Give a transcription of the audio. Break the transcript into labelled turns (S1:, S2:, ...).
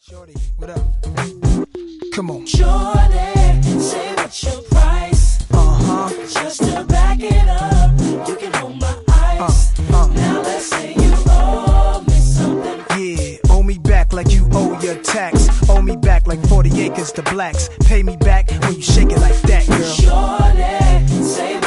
S1: Shorty, what up? Come on.
S2: Shorty, say what's your price? Just to back it up, you can hold my ice. Now let's say you owe me something.
S1: Yeah, owe me back like you owe your tax. Owe me back like 40 acres to blacks. Pay me back when you shake it like that, girl.
S2: Shorty, say